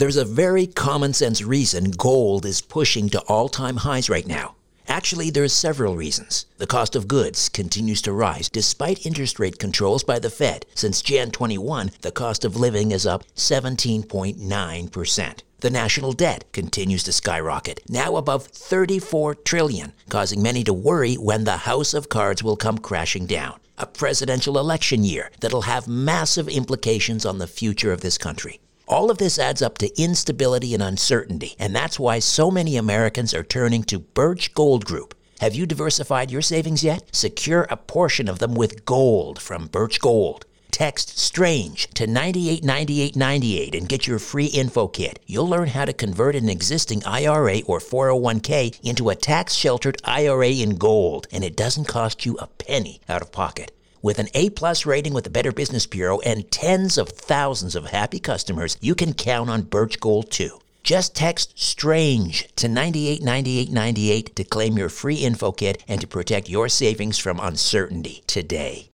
There's a very common sense reason gold is pushing to all-time highs right now. Actually, there's several reasons. The cost of goods continues to rise despite interest rate controls by the Fed. Since Jan 21, the cost of living is up 17.9%. The national debt continues to skyrocket, now above $34 trillion, causing many to worry when the house of cards will come crashing down. A presidential election year that'll have massive implications on the future of this country. All of this adds up to instability and uncertainty, and that's why so many Americans are turning to Birch Gold Group. Have you diversified your savings yet? Secure a portion of them with gold from Birch Gold. Text STRANGE to 989898 and get your free info kit. You'll learn how to convert an existing IRA or 401k into a tax-sheltered IRA in gold, and it doesn't cost you a penny out of pocket. With an A-plus rating with the Better Business Bureau and tens of thousands of happy customers, you can count on Birch Gold too. Just text STRANGE to 989898 to claim your free info kit and to protect your savings from uncertainty today.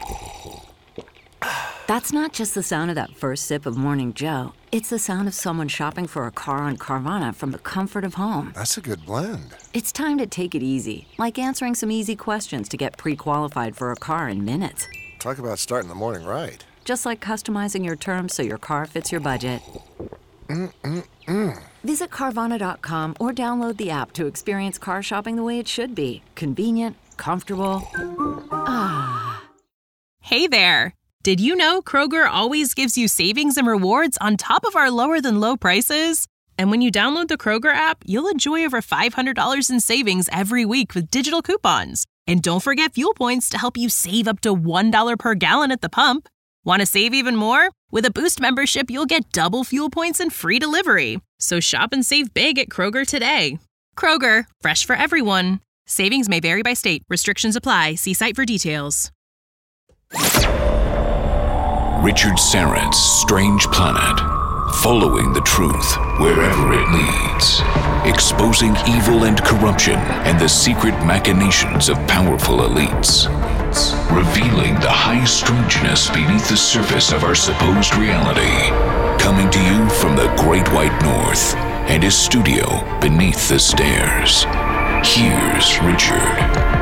That's not just the sound of that first sip of Morning Joe. It's the sound of someone shopping for a car on Carvana from the comfort of home. That's a good blend. It's time to take it easy, like answering some easy questions to get pre-qualified for a car in minutes. Talk about starting the morning right. Just like customizing your terms so your car fits your budget. Visit Carvana.com or download the app to experience car shopping the way it should be. Convenient, comfortable. Ah. Hey there. Did you know Kroger always gives you savings and rewards on top of our lower-than-low prices? And when you download the Kroger app, you'll enjoy over $500 in savings every week with digital coupons. And don't forget fuel points to help you save up to $1 per gallon at the pump. Want to save even more? With a Boost membership, you'll get double fuel points and free delivery. So shop and save big at Kroger today. Kroger, fresh for everyone. Savings may vary by state. Restrictions apply. See site for details. Richard Syrett's Strange Planet. Following the truth wherever it leads. Exposing evil and corruption and the secret machinations of powerful elites. Revealing the high strangeness beneath the surface of our supposed reality. Coming to you from the Great White North and his studio beneath the stairs. Here's Richard.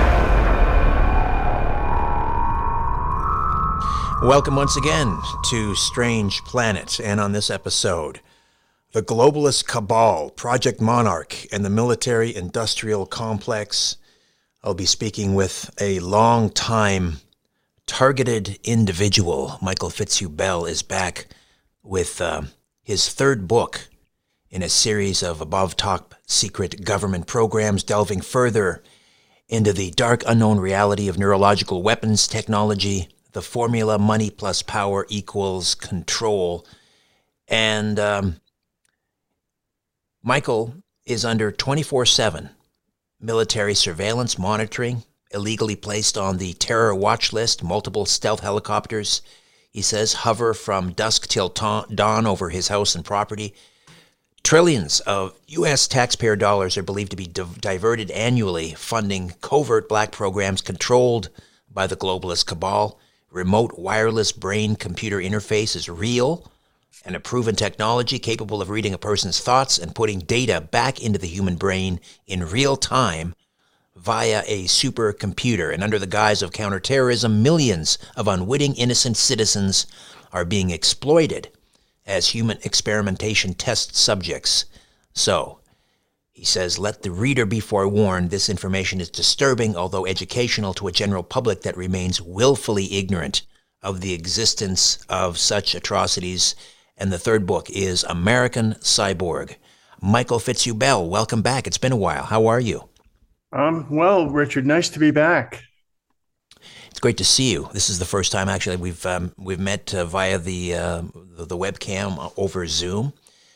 Welcome once again to Strange Planet, and on this episode, the globalist cabal, Project Monarch, and the military-industrial complex. I'll be speaking with a long-time targeted individual. Michael Fitzhugh-Bell is back with his third book in a series of above-top secret government programs, delving further into the dark unknown reality of neurological weapons technology, the formula money plus power equals control. And Michael is under 24/7 military surveillance monitoring, illegally placed on the terror watch list. Multiple stealth helicopters, he says, hover from dusk till dawn over his house and property. Trillions of U.S. taxpayer dollars are believed to be diverted annually, funding covert black programs controlled by the globalist cabal. Remote wireless brain-computer interface is real and a proven technology capable of reading a person's thoughts and putting data back into the human brain in real time via a supercomputer. And under the guise of counterterrorism, millions of unwitting innocent citizens are being exploited as human experimentation test subjects. So, he says, let the reader be forewarned, this information is disturbing, although educational to a general public that remains willfully ignorant of the existence of such atrocities. And the third book is American Cyborg. Michael Fitzhugh-Bell, welcome back. It's been a while. How are you? Well, Richard, nice to be back. It's great to see you. This is the first time, actually, we've met via the webcam over Zoom.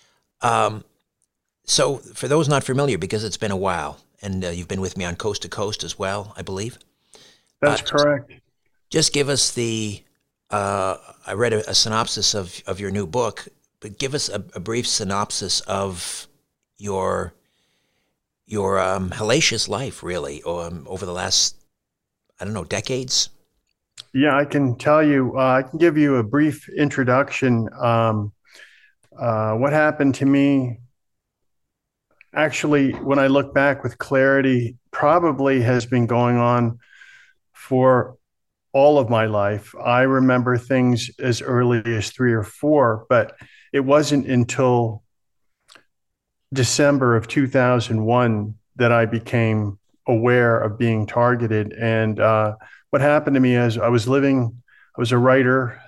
So, for those not familiar, because it's been a while, and you've been with me on Coast to Coast as well, I believe. That's correct. Just give us I read a synopsis of your new book, but give us a brief synopsis of your hellacious life, really, over the last, decades. Yeah, I can tell you, I can give you a brief introduction. What happened to me, actually, when I look back with clarity, probably has been going on for all of my life. I remember things as early as 3 or 4, but it wasn't until December of 2001 that I became aware of being targeted. And what happened to me is I was a writer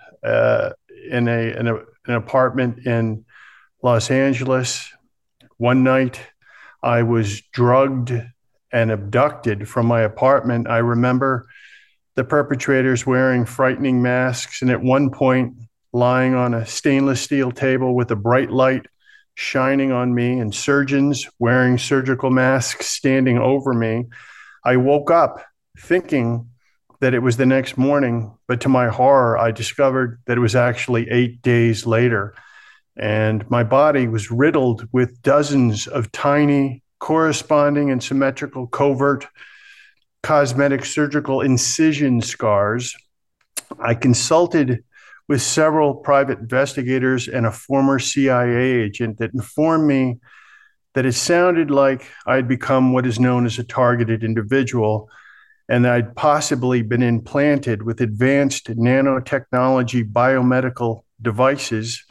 in an apartment in Los Angeles. One night, I was drugged and abducted from my apartment. I remember the perpetrators wearing frightening masks, and at one point, lying on a stainless steel table with a bright light shining on me, and surgeons wearing surgical masks standing over me. I woke up thinking that it was the next morning, but to my horror, I discovered that it was actually 8 days later. And my body was riddled with dozens of tiny, corresponding and symmetrical covert cosmetic surgical incision scars. I consulted with several private investigators and a former CIA agent that informed me that it sounded like I'd become what is known as a targeted individual, and that I'd possibly been implanted with advanced nanotechnology biomedical devices.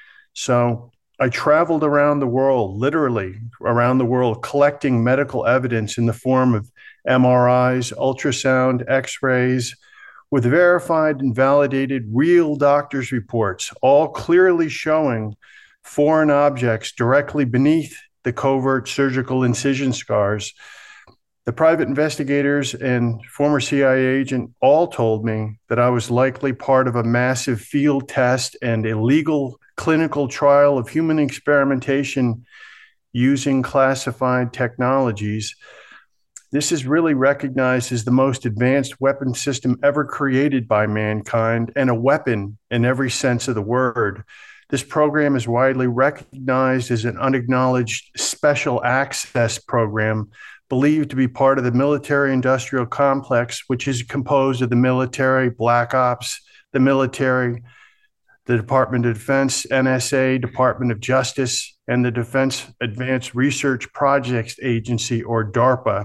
So I traveled around the world, literally around the world, collecting medical evidence in the form of MRIs, ultrasound, X-rays, with verified and validated real doctors' reports, all clearly showing foreign objects directly beneath the covert surgical incision scars. The private investigators and former CIA agent all told me that I was likely part of a massive field test and illegal clinical trial of human experimentation using classified technologies. This is really recognized as the most advanced weapon system ever created by mankind, and a weapon in every sense of the word. This program is widely recognized as an unacknowledged special access program, believed to be part of the military-industrial complex, which is composed of the military, Black Ops, the military, the Department of Defense, NSA, Department of Justice, and the Defense Advanced Research Projects Agency, or DARPA.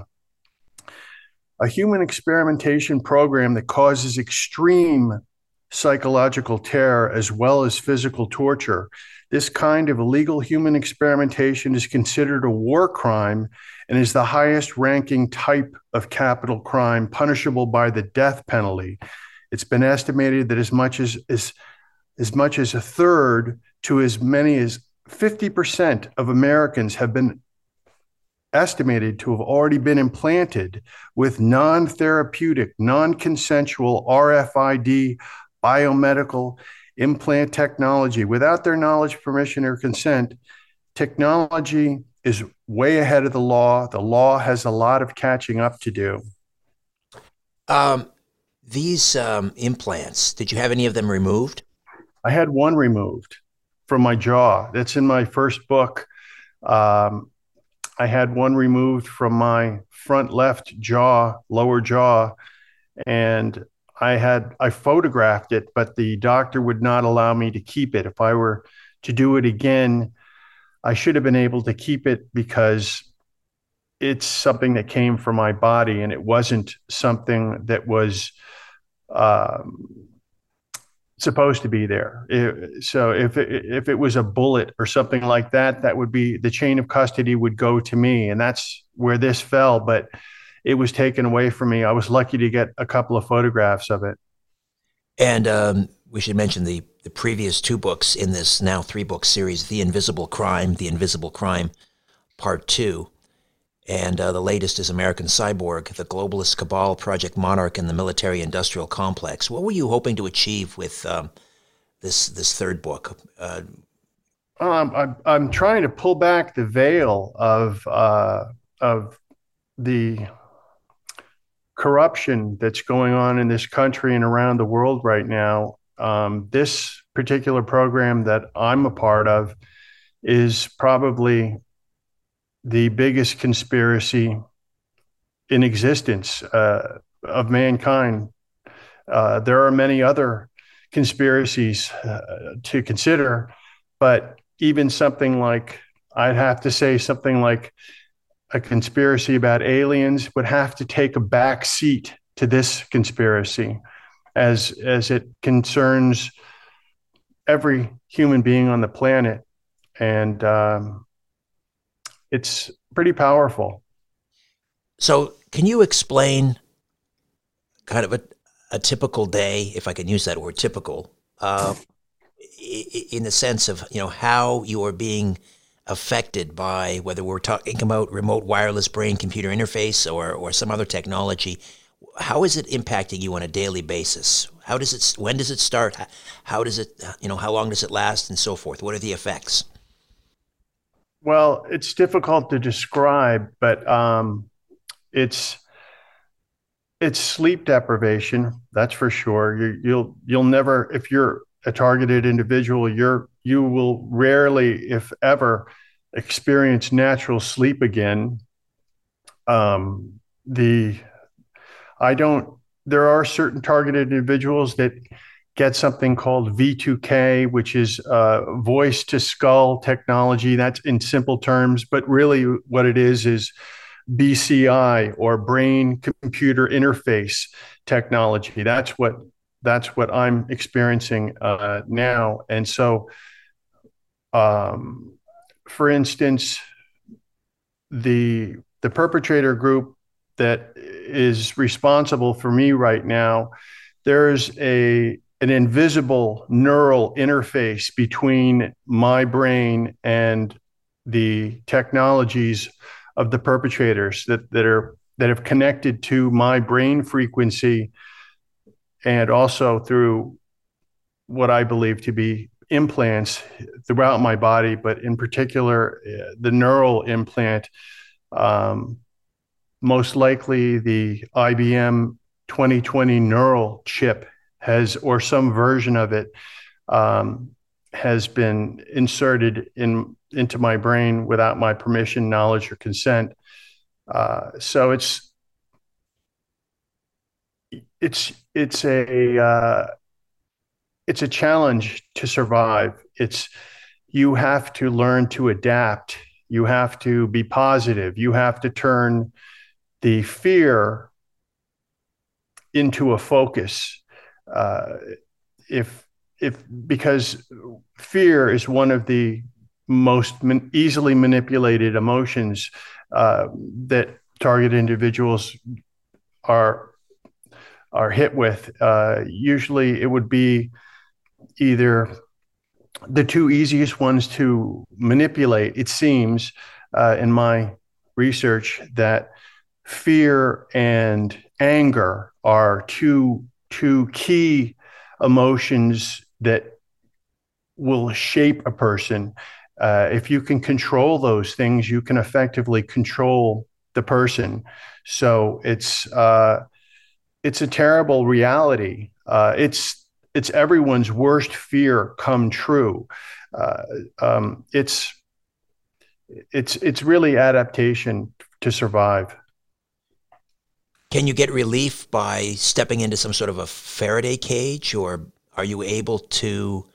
A human experimentation program that causes extreme psychological terror as well as physical torture. This kind of illegal human experimentation is considered a war crime and is the highest ranking type of capital crime, punishable by the death penalty. It's been estimated that as much as a third to as many as 50% of Americans have been estimated to have already been implanted with non-therapeutic, non-consensual RFID biomedical implant technology without their knowledge, permission, or consent. Technology is way ahead of the law. The law has a lot of catching up to do. These implants, did you have any of them removed? I had one removed from my jaw. That's in my first book. I had one removed from my front left jaw, lower jaw, and I photographed it, but the doctor would not allow me to keep it. If I were to do it again, I should have been able to keep it because it's something that came from my body, and it wasn't something that was supposed to be there. So if it was a bullet or something like that, that would be, the chain of custody would go to me, and that's where this fell. But it was taken away from me. I was lucky to get a couple of photographs of it. And we should mention the previous 2 books in this now 3-book series: The Invisible Crime, Part 2. And the latest is American Cyborg, The Globalist Cabal, Project Monarch, and the Military-Industrial Complex. What were you hoping to achieve with this 3rd book? I'm trying to pull back the veil of the corruption that's going on in this country and around the world right now. This particular program that I'm a part of is probably the biggest conspiracy in existence of mankind. There are many other conspiracies to consider, but even something like, I'd have to say something like a conspiracy about aliens would have to take a back seat to this conspiracy, as it concerns every human being on the planet. And it's pretty powerful. So, can you explain kind of a typical day, if I can use that word, typical, in the sense of, how you are being affected by, whether we're talking about remote wireless brain-computer interface or some other technology? How is it impacting you on a daily basis? When does it start? How does it, how long does it last, and so forth? What are the effects? Well, it's difficult to describe, but it's sleep deprivation. That's for sure. You'll never, if you're a targeted individual, you will rarely, if ever, experience natural sleep again. There are certain targeted individuals that get something called V2K, which is voice to skull technology. That's in simple terms, but really what it is BCI, or brain computer interface technology. That's what I'm experiencing now. And so, for instance, the perpetrator group that is responsible for me right now, there's an invisible neural interface between my brain and the technologies of the perpetrators that have connected to my brain frequency, and also through what I believe to be implants throughout my body, but in particular the neural implant. Most likely the IBM 2020 neural chip or some version of it has been inserted into my brain without my permission, knowledge, or consent. So it's a challenge to survive. You have to learn to adapt. You have to be positive. You have to turn the fear into a focus. Because fear is one of the most easily manipulated emotions that target individuals are hit with. Usually it would be either the two easiest ones to manipulate. It seems in my research that fear and anger are two key emotions that will shape a person. If you can control those things, you can effectively control the person. So it's a terrible reality. It's everyone's worst fear come true. It's really adaptation to survive. Can you get relief by stepping into some sort of a Faraday cage, or are you able to,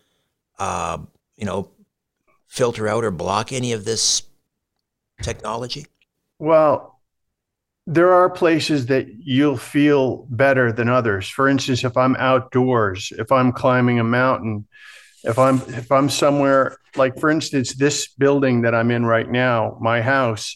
filter out or block any of this technology? Well, there are places that you'll feel better than others. For instance, if I'm outdoors, if I'm climbing a mountain, if I'm somewhere, like for instance, this building that I'm in right now, my house,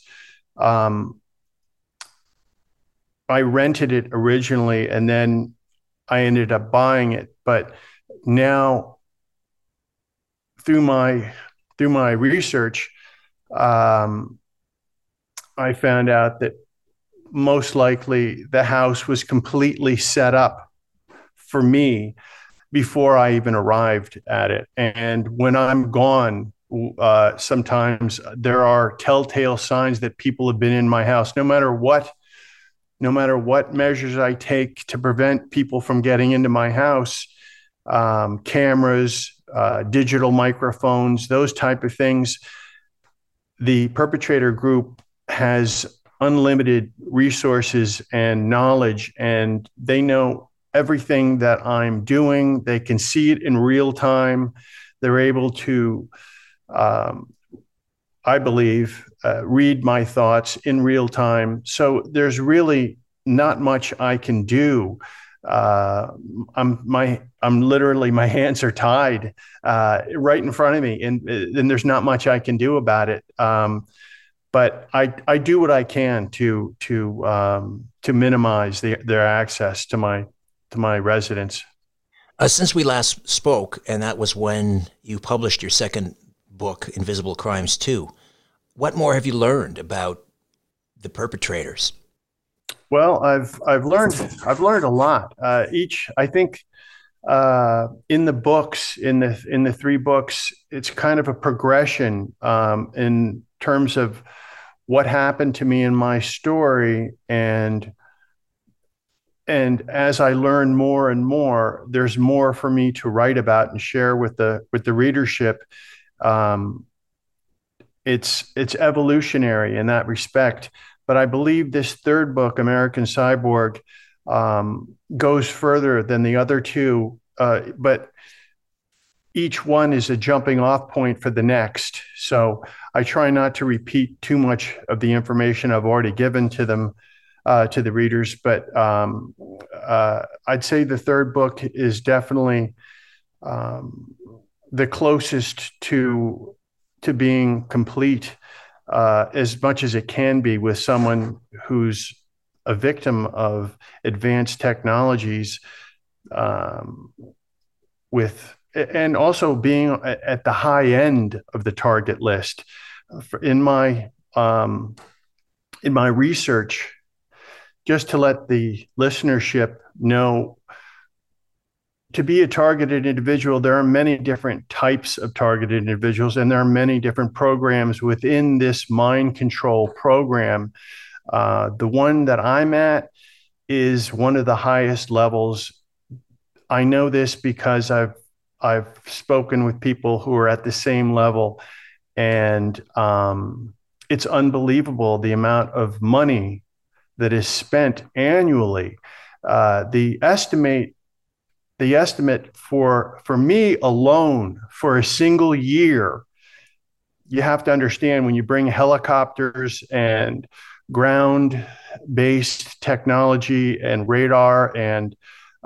I rented it originally and then I ended up buying it. But now through my research, I found out that most likely the house was completely set up for me before I even arrived at it. And when I'm gone, sometimes there are telltale signs that people have been in my house. No matter what measures I take to prevent people from getting into my house, cameras, digital microphones, those type of things, the perpetrator group has unlimited resources and knowledge, and they know everything that I'm doing. They can see it in real time. They're able to I believe, read my thoughts in real time. So there's really not much I can do. I'm literally, my hands are tied right in front of me, and there's not much I can do about it. But I do what I can to minimize their access to my residence. Since we last spoke, and that was when you published your second book, Invisible Crimes 2, what more have you learned about the perpetrators? Well, I've learned a lot. I think in the books, in the three books, it's kind of a progression in terms of what happened to me in my story, and as I learn more and more, there's more for me to write about and share with the readership. It's evolutionary in that respect, but I believe this third book, American Cyborg, goes further than the other two, but each one is a jumping off point for the next. So I try not to repeat too much of the information I've already given to them, to the readers. But I'd say the third book is definitely the closest to being complete, as much as it can be with someone who's a victim of advanced technologies, and also being at the high end of the target list. In my research, just to let the listenership know, to be a targeted individual, there are many different types of targeted individuals, and there are many different programs within this mind control program. The one that I'm at is one of the highest levels. I know this because I've spoken with people who are at the same level, and it's unbelievable the amount of money that is spent annually. The estimate for me alone for a single year, you have to understand, when you bring helicopters and ground-based technology and radar and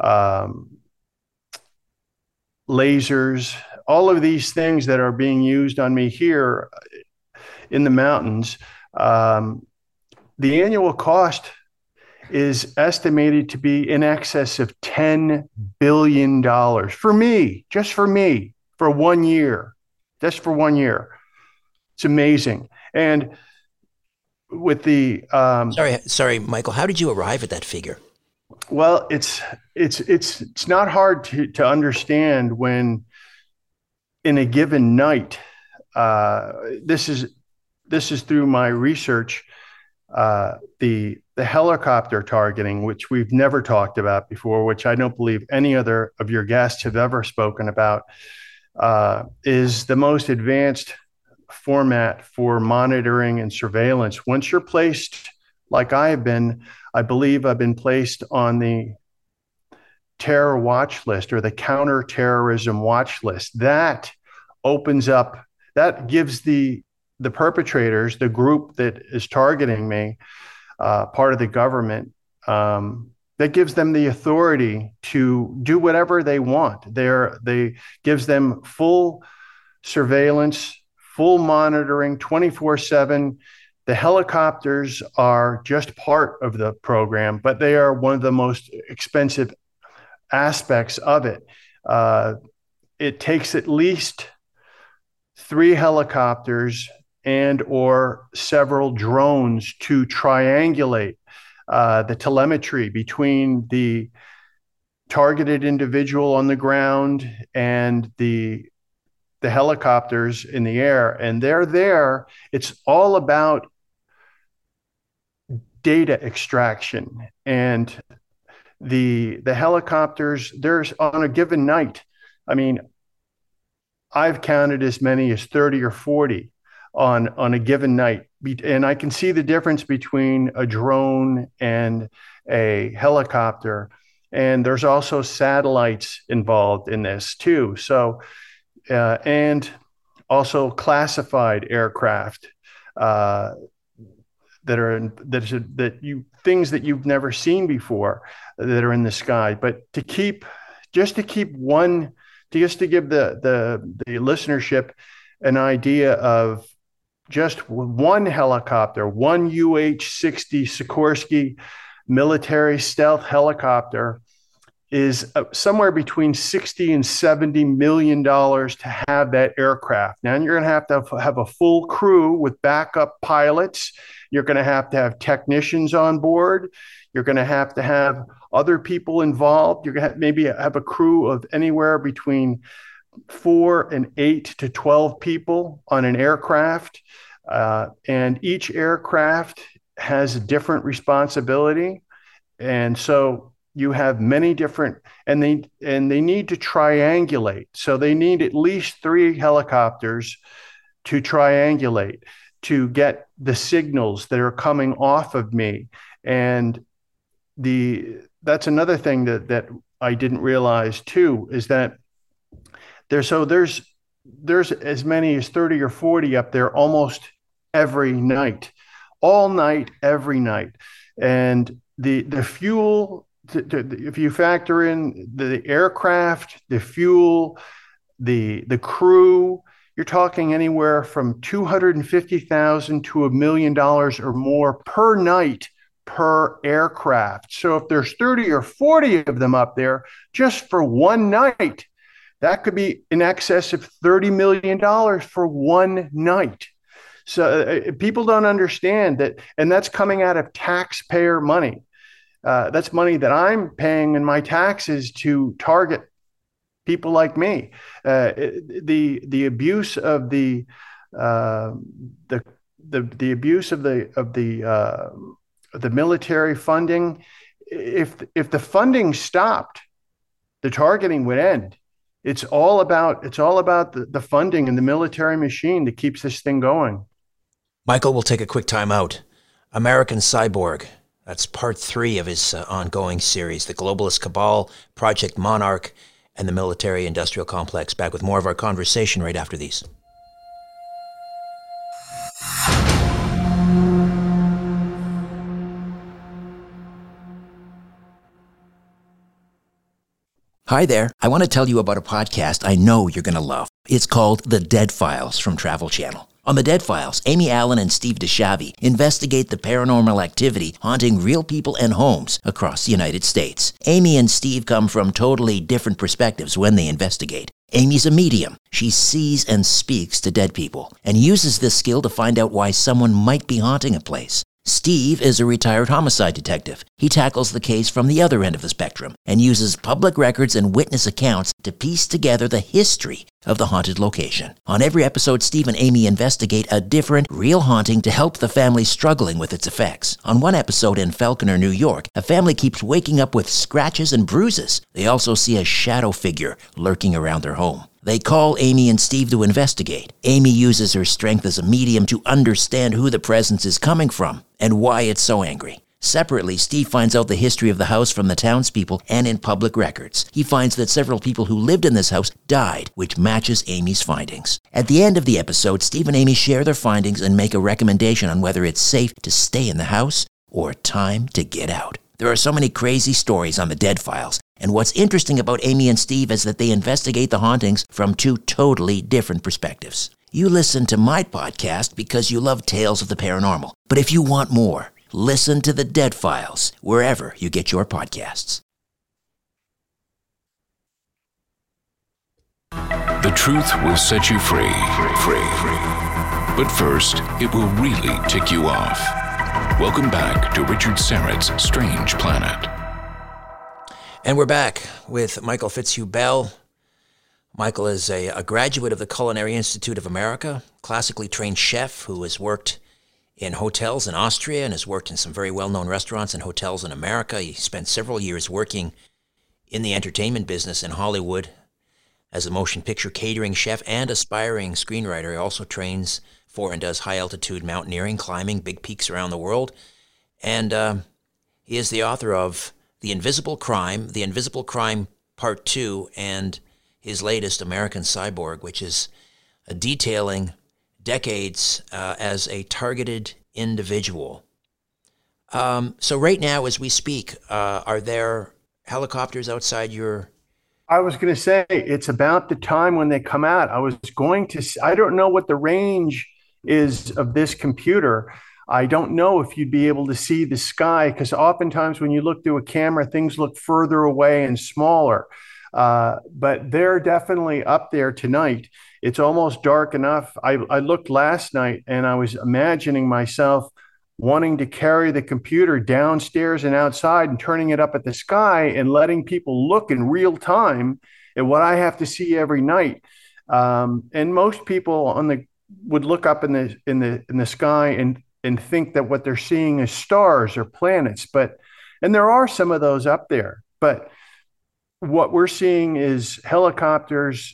lasers, all of these things that are being used on me here in the mountains, the annual cost is estimated to be in excess of $10 billion for me, just for me, for 1 year, just for 1 year. It's amazing. And with the sorry, Michael, how did you arrive at that figure? Well, it's not hard to understand when, in a given night, this is through my research, the helicopter targeting, which we've never talked about before, which I don't believe any other of your guests have ever spoken about, is the most advanced format for monitoring and surveillance. Once you're placed, like I have been, I believe I've been placed on the terror watch list, or the counterterrorism watch list. That opens up, that gives the perpetrators, the group that is targeting me, part of the government, that gives them the authority to do whatever they want. They gives them full surveillance, full monitoring, 24/7. The helicopters are just part of the program, but they are one of the most expensive aspects of it. It takes at least 3 helicopters and or several drones to triangulate the telemetry between the targeted individual on the ground and the helicopters in the air. And they're there. It's all about data extraction. And the helicopters, there's, on a given night, I mean, I've counted as many as 30 or 40 on a given night. And I can see the difference between a drone and a helicopter. And there's also satellites involved in this too. So, and also classified aircraft things that you've never seen before that are in the sky. But to give the listenership an idea of just one helicopter, one UH-60 Sikorsky military stealth helicopter is somewhere between $60 and $70 million to have that aircraft. Now you're going to have a full crew with backup pilots. You're going to have technicians on board. You're going to have other people involved. You're going to maybe have a crew of anywhere between 4 and 8 to 12 people on an aircraft. And each aircraft has a different responsibility. And so you have many different, and they need to triangulate. So they need at least 3 helicopters to triangulate to get the signals that are coming off of me. And that's another thing that I didn't realize too, is that there's as many as 30 or 40 up there almost every night, all night, every night. And the fuel, if you factor in the aircraft, the fuel, the crew, you're talking anywhere from $250,000 to $1 million or more per night per aircraft. So if there's 30 or 40 of them up there just for one night, that could be in excess of $30 million for one night. So people don't understand that, and that's coming out of taxpayer money. That's money that I'm paying in my taxes to target people like me. The abuse of the abuse of the military funding. If the funding stopped, the targeting would end. It's all about the funding and the military machine that keeps this thing going. Michael, we'll take a quick time out. American Cyborg. That's part 3 of his ongoing series, The Globalist Cabal, Project Monarch, and the Military-Industrial Complex. Back with more of our conversation right after these. Hi there. I want to tell you about a podcast I know you're going to love. It's called The Dead Files from Travel Channel. On The Dead Files, Amy Allen and Steve DeShavi investigate the paranormal activity haunting real people and homes across the United States. Amy and Steve come from totally different perspectives when they investigate. Amy's a medium. She sees and speaks to dead people and uses this skill to find out why someone might be haunting a place. Steve is a retired homicide detective. He tackles the case from the other end of the spectrum and uses public records and witness accounts to piece together the history of the haunted location. On every episode, Steve and Amy investigate a different, real haunting to help the family struggling with its effects. On one episode in Falconer, New York, a family keeps waking up with scratches and bruises. They also see a shadow figure lurking around their home. They call Amy and Steve to investigate. Amy uses her strength as a medium to understand who the presence is coming from and why it's so angry. Separately, Steve finds out the history of the house from the townspeople and in public records. He finds that several people who lived in this house died, which matches Amy's findings. At the end of the episode, Steve and Amy share their findings and make a recommendation on whether it's safe to stay in the house or time to get out. There are so many crazy stories on The Dead Files, and what's interesting about Amy and Steve is that they investigate the hauntings from 2 totally different perspectives. You listen to my podcast because you love tales of the paranormal, but if you want more, listen to The Dead Files wherever you get your podcasts. The truth will set you free. But first, it will really tick you off. Welcome back to Richard Syrett's Strange Planet. And we're back with Michael Fitzhugh Bell. Michael is a graduate of the Culinary Institute of America, classically trained chef who has worked in hotels in Austria and has worked in some very well-known restaurants and hotels in America. He spent several years working in the entertainment business in Hollywood as a motion picture catering chef and aspiring screenwriter. He also trains for and does high-altitude mountaineering, climbing big peaks around the world. And he is the author of The Invisible Crime Part 2, and his latest, American Cyborg, which is detailing decades as a targeted individual. So right now, as we speak, are there helicopters outside your... I was going to say, it's about the time when they come out. I don't know what the range is of this computer. I don't know if you'd be able to see the sky, because oftentimes when you look through a camera, things look further away and smaller. But they're definitely up there tonight. It's almost dark enough. I looked last night and I was imagining myself wanting to carry the computer downstairs and outside and turning it up at the sky and letting people look in real time at what I have to see every night. And most people would look up in the sky and think that what they're seeing is stars or planets. And there are some of those up there, but what we're seeing is helicopters,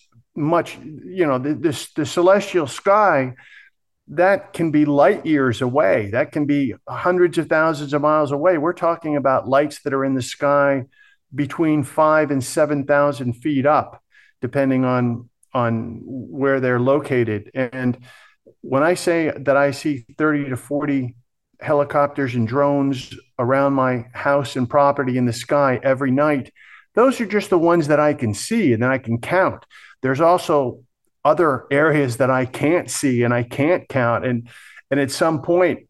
the celestial sky, that can be light years away. That can be hundreds of thousands of miles away. We're talking about lights that are in the sky between 5,000 and 7,000 feet up, depending on where they're located. And when I say that I see 30 to 40 helicopters and drones around my house and property in the sky every night, those are just the ones that I can see and that I can count. There's also other areas that I can't see and I can't count. And at some point,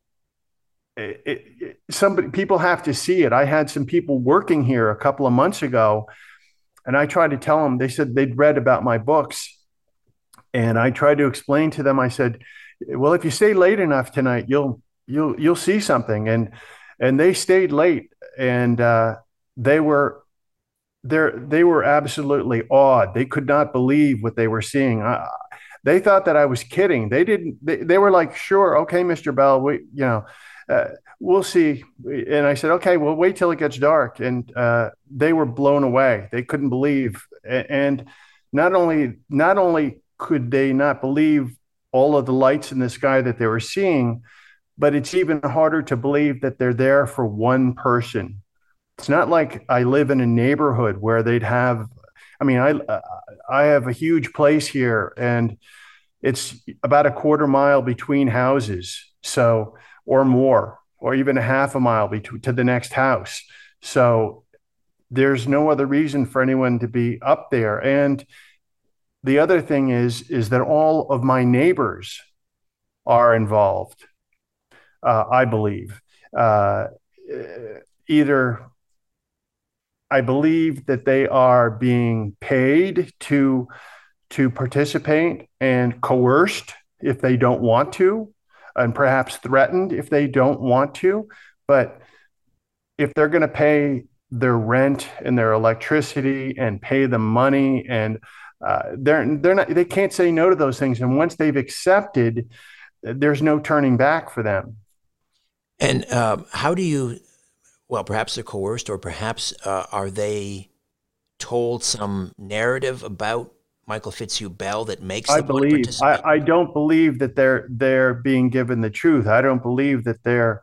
people have to see it. I had some people working here a couple of months ago, and I tried to tell them, they said they'd read about my books. And I tried to explain to them, I said, well, if you stay late enough tonight, you'll see something. And they stayed late, and they were absolutely awed. They could not believe what they were seeing. They thought that I was kidding. They were like, sure. Okay, Mr. Bell, we'll see. And I said, okay, well, wait till it gets dark. And they were blown away. They couldn't believe. And not only could they not believe all of the lights in the sky that they were seeing, but it's even harder to believe that they're there for one person. It's not like I live in a neighborhood where they'd have, I have a huge place here, and it's about a quarter mile between houses. So, or more, or even a half a mile to the next house. So there's no other reason for anyone to be up there. And the other thing is that all of my neighbors are involved, I believe. Either I believe that they are being paid to participate and coerced if they don't want to, and perhaps threatened if they don't want to. But if they're going to pay their rent and their electricity and pay them money, and they can't say no to those things. And once they've accepted, there's no turning back for them. And how do you? Well, perhaps they're coerced, or perhaps are they told some narrative about Michael Fitzhugh Bell that makes them participate? I don't believe that they're being given the truth. I don't believe that they're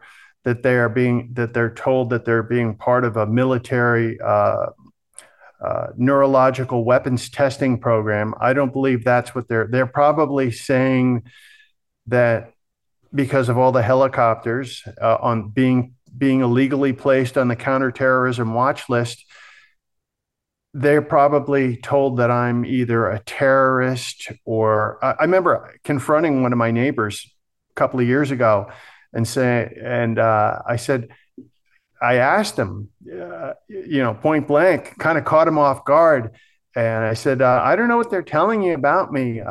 told that they're being part of a military neurological weapons testing program. I don't believe that's what they're probably saying, that because of all the helicopters on being illegally placed on the counterterrorism watch list, they're probably told that I'm either a terrorist or I remember confronting one of my neighbors a couple of years ago and I asked him, point blank, kind of caught him off guard. And I said, I don't know what they're telling you about me.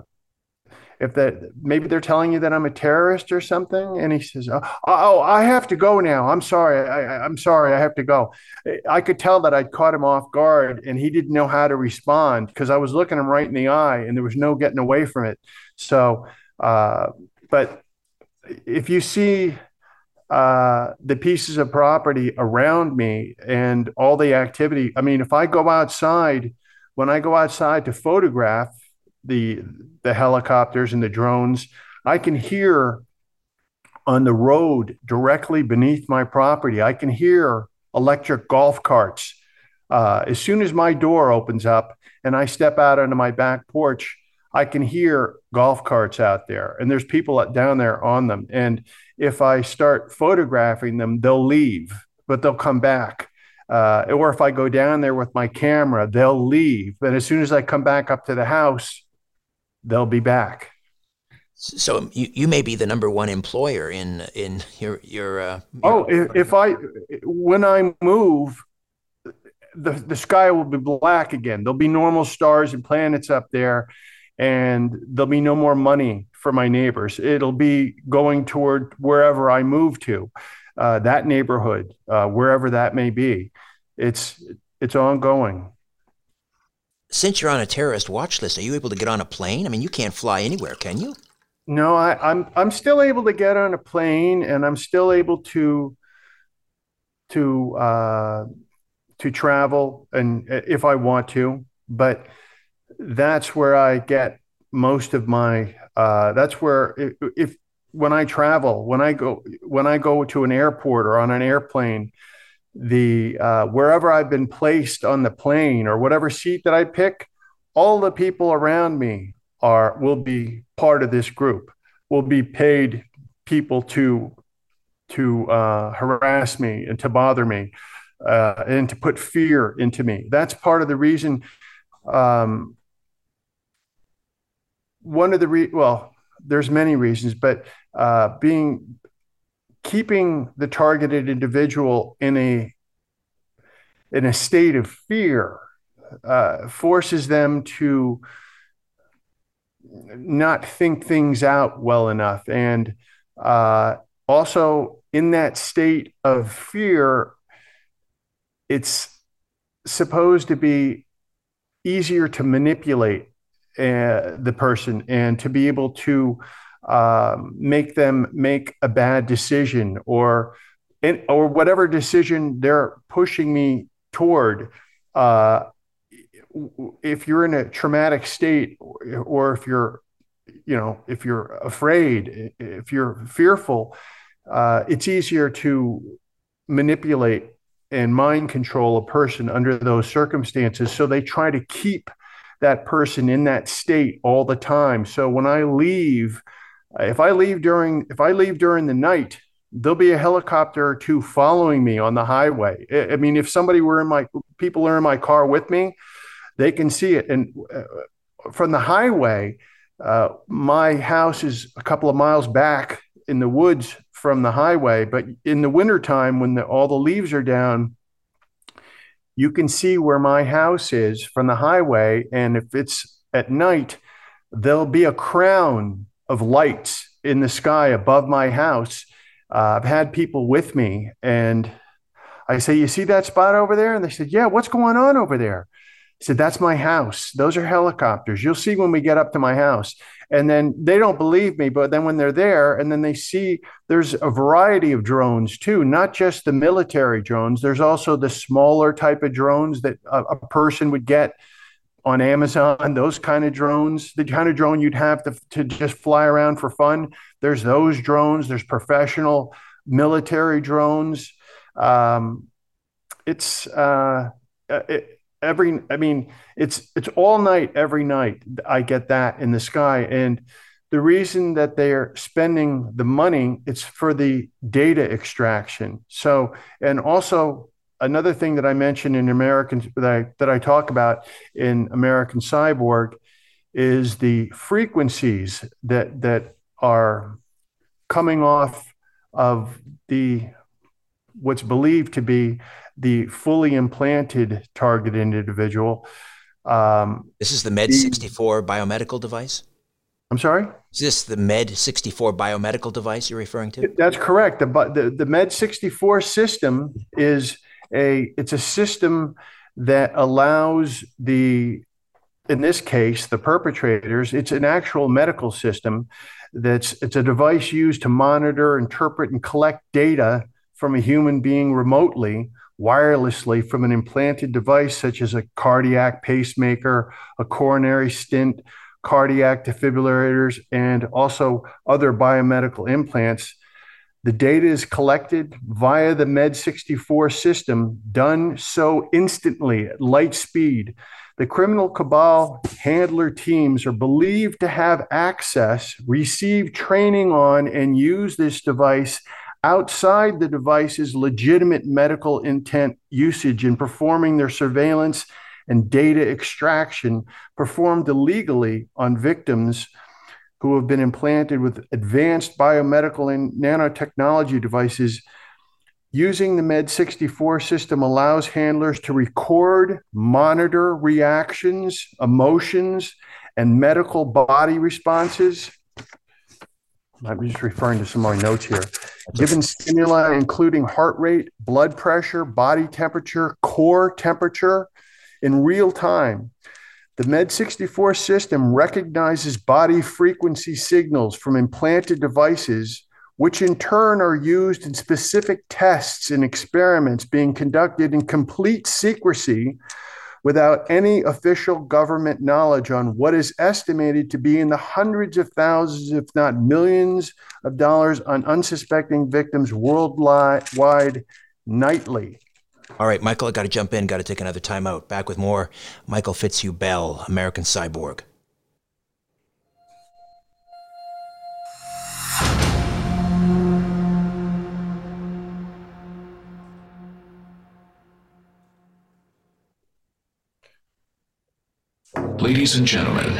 Maybe they're telling you that I'm a terrorist or something. And he says, oh, I have to go now. I'm sorry. I'm sorry. I have to go. I could tell that I'd caught him off guard, and he didn't know how to respond because I was looking him right in the eye and there was no getting away from it. So, but if you see the pieces of property around me and all the activity, if I go outside, when I go outside to photograph the helicopters and the drones, I can hear on the road directly beneath my property, I can hear electric golf carts. As soon as my door opens up and I step out onto my back porch, I can hear golf carts out there, and there's people down there on them. And if I start photographing them, they'll leave, but they'll come back. Or if I go down there with my camera, they'll leave. But as soon as I come back up to the house, they'll be back. So you may be the number one employer in your when I move, the sky will be black again. There'll be normal stars and planets up there, and there'll be no more money for my neighbors. It'll be going toward wherever I move to, that neighborhood, wherever that may be. It's ongoing. Since you're on a terrorist watch list, are you able to get on a plane? I mean, you can't fly anywhere, can you? No, I'm still able to get on a plane, and I'm still able to travel, and if I want to. But that's where I get most of my. That's where if when I travel, when I go to an airport or on an airplane, the wherever I've been placed on the plane or whatever seat that I pick, all the people around me will be part of this group, will be paid people to harass me and to bother me, and to put fear into me. That's part of the reason. There's many reasons, but keeping the targeted individual in a state of fear forces them to not think things out well enough. And also in that state of fear, it's supposed to be easier to manipulate the person and to be able to make them make a bad decision or whatever decision they're pushing me toward. If you're in a traumatic state, or if you're afraid, if you're fearful, it's easier to manipulate and mind control a person under those circumstances. So they try to keep that person in that state all the time. So when I leave, if I leave during the night, there'll be a helicopter or two following me on the highway. I mean, if people are in my car with me, they can see it. And from the highway, my house is a couple of miles back in the woods from the highway. But in the wintertime, when all the leaves are down, you can see where my house is from the highway. And if it's at night, there'll be a crown of lights in the sky above my house. I've had people with me, and I say, "You see that spot over there?" And they said, "Yeah, what's going on over there?" I said, "That's my house. Those are helicopters. You'll see when we get up to my house." And then they don't believe me, but then when they're there and then they see there's a variety of drones too, not just the military drones. There's also the smaller type of drones that a person would get on Amazon, those kind of drones, the kind of drone you'd have to just fly around for fun. There's those drones. There's professional military drones. It's all night, every night. I get that in the sky. And the reason that they're spending the money, it's for the data extraction. So, and also another thing that I mentioned in that I talk about in American Cyborg is the frequencies that are coming off of what's believed to be the fully implanted targeted individual. This is the Med-64 biomedical device? I'm sorry? Is this the Med-64 biomedical device you're referring to? That's correct. The Med-64 system is it's a system that allows in this case, the perpetrators, it's an actual medical system it's a device used to monitor, interpret, and collect data from a human being remotely, wirelessly, from an implanted device such as a cardiac pacemaker, a coronary stent, cardiac defibrillators, and also other biomedical implants. The data is collected via the Med-64 system, done so instantly at light speed. The criminal cabal handler teams are believed to have access, receive training on, and use this device outside the device's legitimate medical intent usage in performing their surveillance and data extraction performed illegally on victims who have been implanted with advanced biomedical and nanotechnology devices. Using the Med64 system allows handlers to record, monitor reactions, emotions, and medical body responses. I'm just referring to some of my notes here. Given stimuli, including heart rate, blood pressure, body temperature, core temperature, in real time. The Med64 system recognizes body frequency signals from implanted devices, which in turn are used in specific tests and experiments being conducted in complete secrecy without any official government knowledge on what is estimated to be in the hundreds of thousands, if not millions of dollars on unsuspecting victims worldwide nightly. All right, Michael, I got to jump in, got to take another time out. Back with more Michael Fitzhugh-Bell, American Cyborg. Ladies and gentlemen,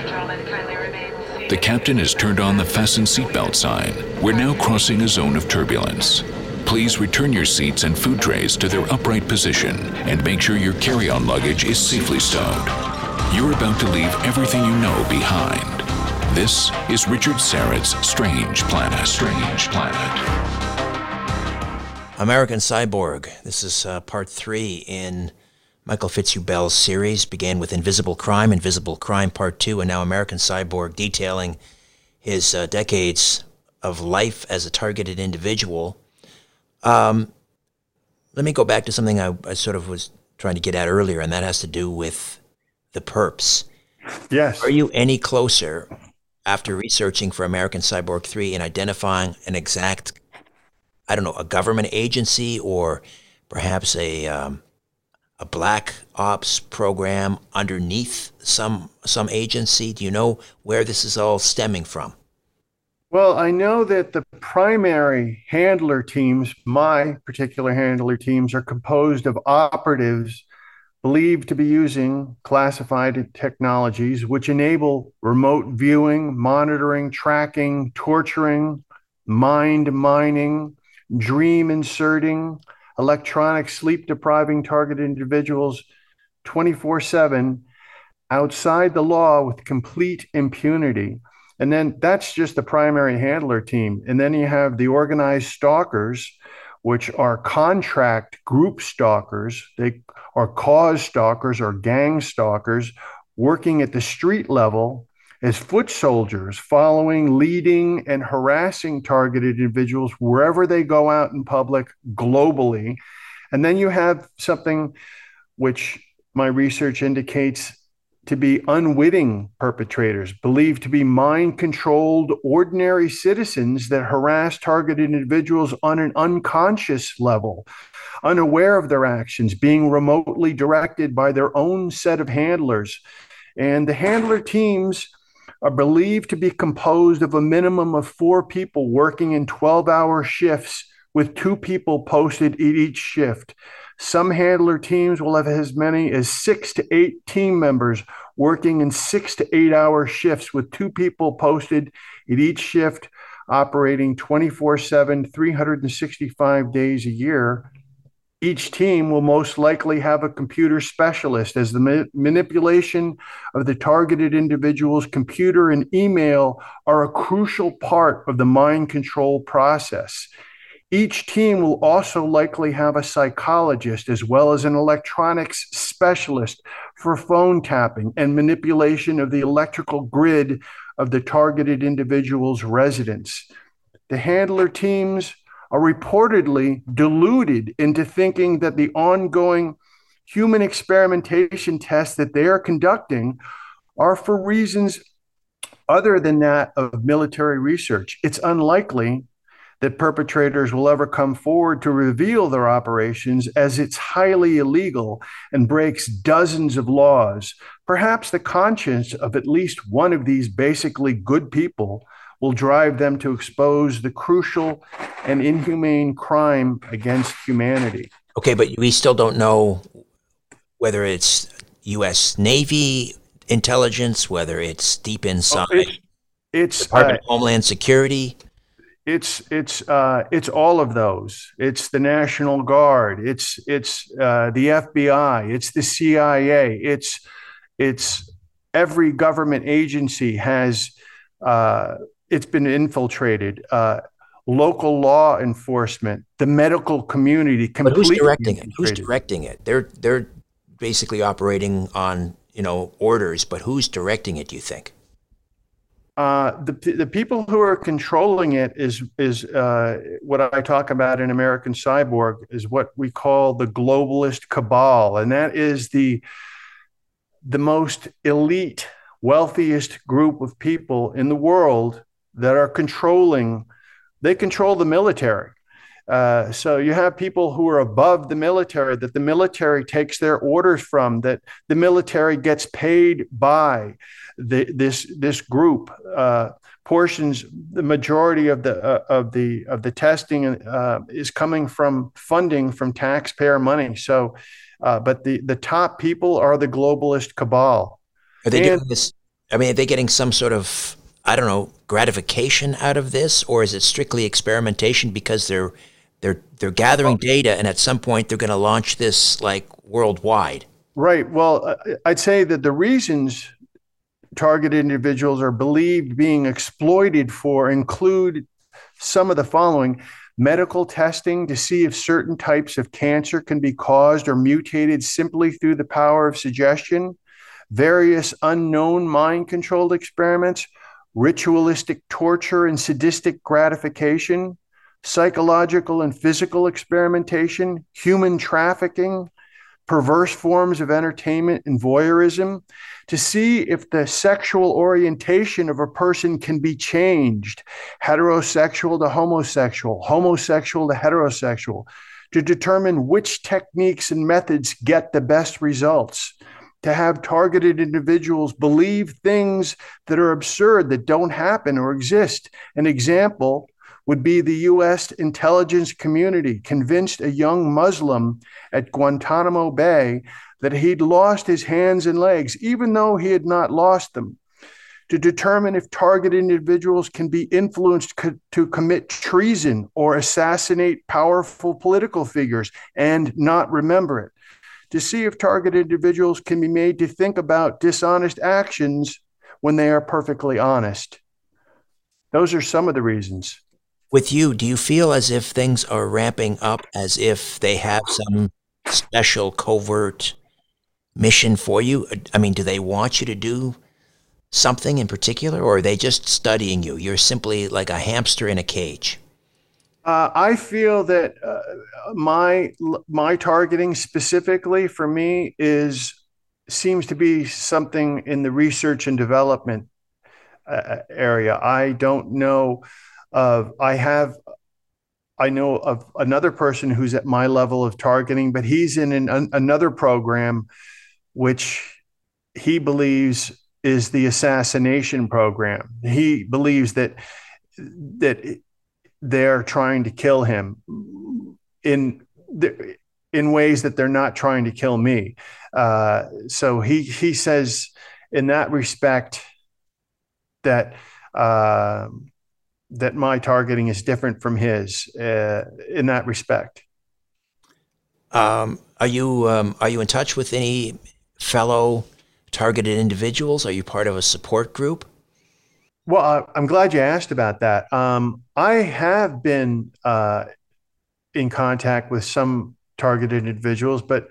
the captain has turned on the fasten seatbelt sign. We're now crossing a zone of turbulence. Please return your seats and food trays to their upright position and make sure your carry-on luggage is safely stowed. You're about to leave everything you know behind. This is Richard Syrett's Strange Planet. Strange Planet. American Cyborg. This is part 3 in Michael Fitzhugh-Bell's series. Began with Invisible Crime Part 2, and now American Cyborg, detailing his decades of life as a targeted individual. Let me go back to something I sort of was trying to get at earlier, and that has to do with the perps. Yes. Are you any closer, after researching for American Cyborg 3, in identifying an exact, I don't know, a government agency or perhaps a black ops program underneath some agency? Do you know where this is all stemming from? Well, I know that the primary handler teams, my particular handler teams, are composed of operatives believed to be using classified technologies which enable remote viewing, monitoring, tracking, torturing, mind mining, dream inserting, electronic sleep depriving targeted individuals 24/7 outside the law with complete impunity. And then that's just the primary handler team. And then you have the organized stalkers, which are contract group stalkers. They are cause stalkers or gang stalkers working at the street level as foot soldiers, following, leading, and harassing targeted individuals wherever they go out in public globally. And then you have something which my research indicates to be unwitting perpetrators, believed to be mind-controlled ordinary citizens that harass targeted individuals on an unconscious level, unaware of their actions, being remotely directed by their own set of handlers. And the handler teams are believed to be composed of a minimum of 4 people working in 12-hour shifts with 2 people posted at each shift. Some handler teams will have as many as 6 to 8 team members working in 6 to 8 hour shifts with 2 people posted at each shift, operating 24/7, 365 days a year. Each team will most likely have a computer specialist, as the manipulation of the targeted individual's computer and email are a crucial part of the mind control process. Each team will also likely have a psychologist as well as an electronics specialist for phone tapping and manipulation of the electrical grid of the targeted individual's residence. The handler teams are reportedly deluded into thinking that the ongoing human experimentation tests that they are conducting are for reasons other than that of military research. It's unlikely that perpetrators will ever come forward to reveal their operations, as it's highly illegal and breaks dozens of laws. Perhaps the conscience of at least one of these basically good people will drive them to expose the crucial and inhumane crime against humanity. Okay, but we still don't know whether it's U.S. Navy intelligence, whether it's deep inside it's Department of Homeland Security. It's all of those. It's the National Guard. It's the FBI. It's the CIA. It's every government agency has it's been infiltrated. Local law enforcement, the medical community, but who's completely directing it? Who's infiltrated. directing it? They're basically operating on orders, but who's directing it? Do you think? The people who are controlling it is what I talk about in American Cyborg is what we call the globalist cabal, and that is the most elite, wealthiest group of people in the world that are controlling. They control the military. So you have people who are above the military, that the military takes their orders from, that the military gets paid by this group. Portions, the majority of the testing is coming from funding from taxpayer money. So, but the top people are the globalist cabal. Are they doing this? I mean, are they getting some sort of, I don't know, gratification out of this, or is it strictly experimentation because they're gathering data, and at some point they're going to launch this like worldwide? Right. Well, I'd say that the reasons targeted individuals are believed being exploited for include some of the following: medical testing to see if certain types of cancer can be caused or mutated simply through the power of suggestion, various unknown mind-controlled experiments, ritualistic torture and sadistic gratification, psychological and physical experimentation, human trafficking, perverse forms of entertainment and voyeurism, to see if the sexual orientation of a person can be changed, heterosexual to homosexual, homosexual to heterosexual, to determine which techniques and methods get the best results, to have targeted individuals believe things that are absurd, that don't happen or exist. An example would be the U.S. intelligence community convinced a young Muslim at Guantanamo Bay that he'd lost his hands and legs, even though he had not lost them, to determine if targeted individuals can be influenced to commit treason or assassinate powerful political figures and not remember it, to see if targeted individuals can be made to think about dishonest actions when they are perfectly honest. Those are some of the reasons. With you, do you feel as if things are ramping up, as if they have some special covert mission for you? I mean, do they want you to do something in particular, or are they just studying you? You're simply like a hamster in a cage. I feel that my targeting specifically for me seems to be something in the research and development area. I don't know I know of another person who's at my level of targeting, but he's in another program which he believes is the assassination program. He believes that they're trying to kill him in ways that they're not trying to kill me. So he says in that respect that that my targeting is different from his in that respect. Are you in touch with any fellow targeted individuals? Are you part of a support group? Well, I'm glad you asked about that. I have been in contact with some targeted individuals, but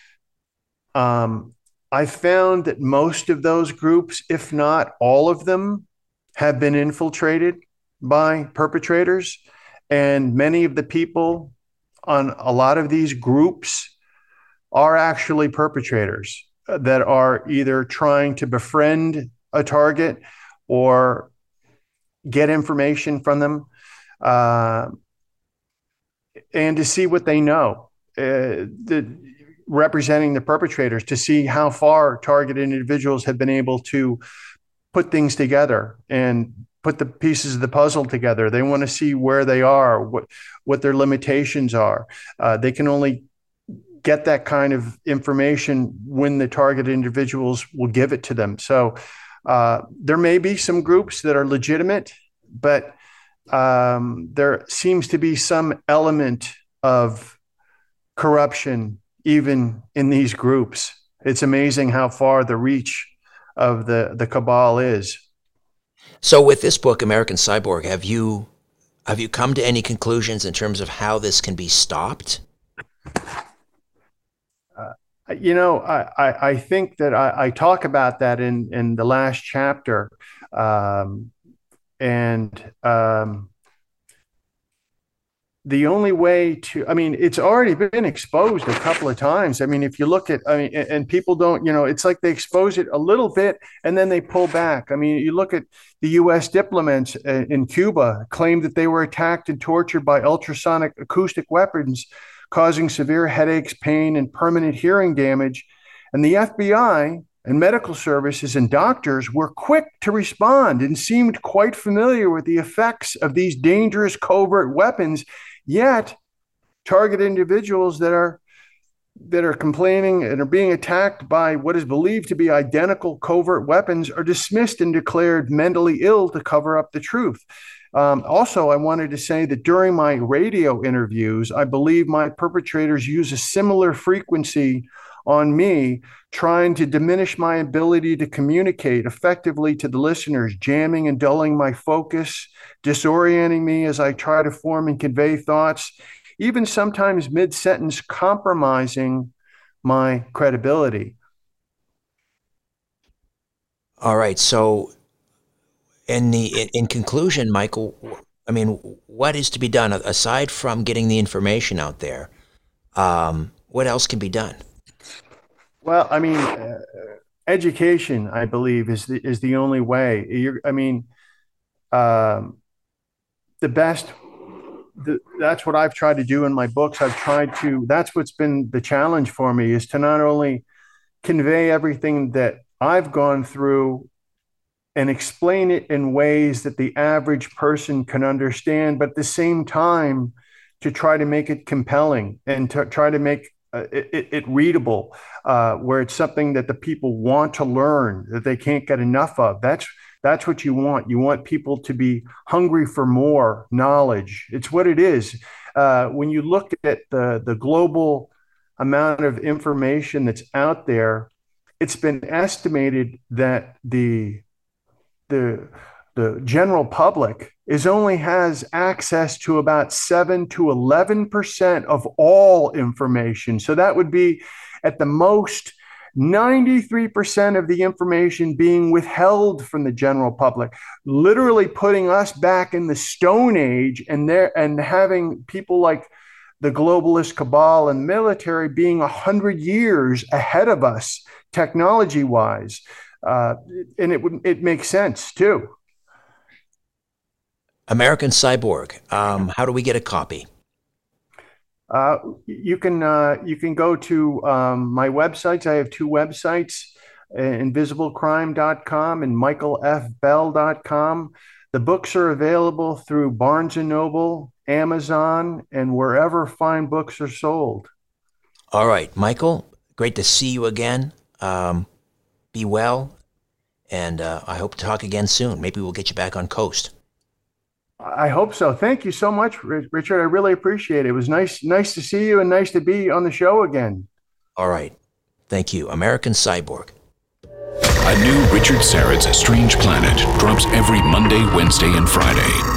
I found that most of those groups, if not all of them, have been infiltrated by perpetrators. And many of the people on a lot of these groups are actually perpetrators that are either trying to befriend a target or get information from them. and to see what they know, representing the perpetrators, to see how far targeted individuals have been able to put things together and put the pieces of the puzzle together. They want to see where they are, what their limitations are. They can only get that kind of information when the targeted individuals will give it to them. So there may be some groups that are legitimate, but there seems to be some element of corruption even in these groups. It's amazing how far the reach of the cabal is. So with this book, American Cyborg, have you come to any conclusions in terms of how this can be stopped? I think that I talk about that in the last chapter. The only way it's already been exposed a couple of times. If you look at, and people don't, it's like they expose it a little bit and then they pull back. You look at the U.S. diplomats in Cuba claimed that they were attacked and tortured by ultrasonic acoustic weapons, causing severe headaches, pain, and permanent hearing damage. And the FBI and medical services and doctors were quick to respond and seemed quite familiar with the effects of these dangerous covert weapons. Yet, targeted individuals that are complaining and are being attacked by what is believed to be identical covert weapons are dismissed and declared mentally ill to cover up the truth. Also, I wanted to say that during my radio interviews, I believe my perpetrators use a similar frequency on me, trying to diminish my ability to communicate effectively to the listeners, jamming and dulling my focus, disorienting me as I try to form and convey thoughts, even sometimes mid-sentence compromising my credibility. All right. So in conclusion, Michael, what is to be done aside from getting the information out there? What else can be done? Well, education, I believe, is the only way. That's what I've tried to do in my books. That's what's been the challenge for me, is to not only convey everything that I've gone through and explain it in ways that the average person can understand, but at the same time, to try to make it compelling and to try to make it readable, where it's something that the people want to learn, that they can't get enough of. That's what you want. You want people to be hungry for more knowledge. It's what it is. When you look at the global amount of information that's out there, it's been estimated that the general public only has access to about 7 to 11% of all information. So that would be, at the most, 93% of the information being withheld from the general public, literally putting us back in the Stone Age, and having people like the globalist cabal and military being 100 years ahead of us technology-wise. And it makes sense too. American Cyborg. How do we get a copy? You can go to my websites. I have two websites, invisiblecrime.com and michaelfbell.com. The books are available through Barnes & Noble, Amazon, and wherever fine books are sold. All right, Michael, great to see you again. Be well, and I hope to talk again soon. Maybe we'll get you back on Coast. I hope so. Thank you so much, Richard. I really appreciate it. It was nice to see you and nice to be on the show again. All right. Thank you. American Cyborg. A new Richard Syrett's Strange Planet drops every Monday, Wednesday, and Friday.